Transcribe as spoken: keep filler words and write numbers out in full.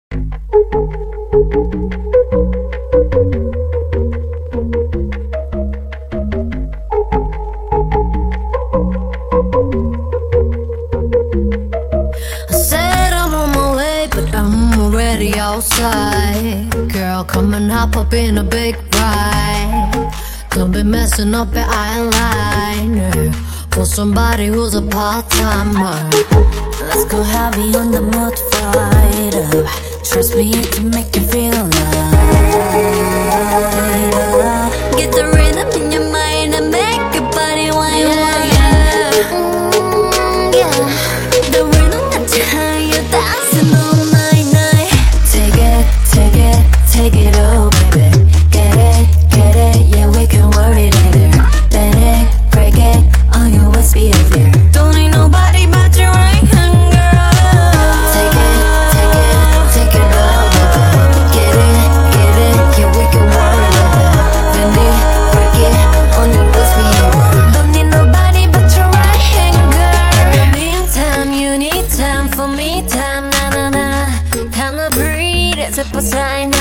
Outside, girl, come and hop up in a big ride. Don't be messing up your eyeliner for somebody who's a part-timer. Let's go heavy on the mood fighter. Trust me, it can make you feel alive. Get the rhythm in your mind and make your body wine, wine. Mm, yeah, the rhythm that you hear, you're dancing all night, night. Take it, take it, take it, oh baby. Get it, get it, yeah, we can worry later. Let it, break it, on your worst behavior. Don't need nobody but your right hand, girl. Take it, take it, take it, oh baby. Get it, get it, yeah, we can worry later. Bend it, break it, on your worst behavior. Don't need nobody but your right hand, girl. Meantime, you need time for me time, na na na. Time to breathe, it's a sign.